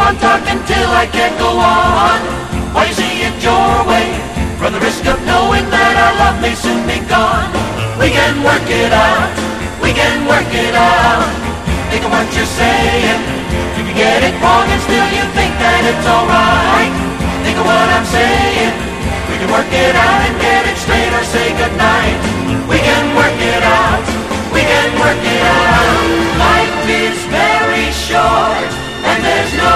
on talking till I can't go on. Why you see it your way? Run the risk of knowing that our love may soon be gone. We can work it out, we can work it out. Think of what you're saying. You can get it wrong and still you think that it's alright. Think of what I'm saying. We can work it out and get it straight or say goodnight. We can work it out, we can work it out. Life is very short and there's no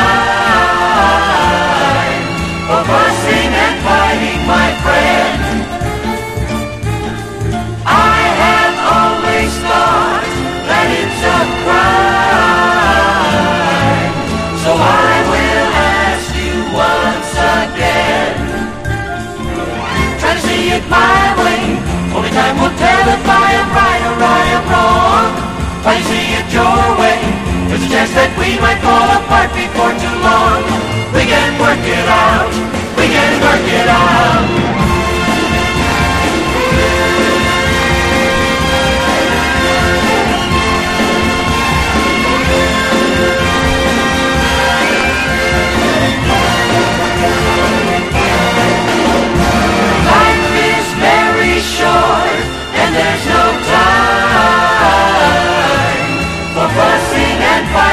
time for fussing and fighting, my friend. I have always thought that it's a crime, so I will ask you once again. Try to see it my way, only time will tell if I am right or I am wrong. Try to see it your way, there's a chance that we might fall apart before too long. We can work it out,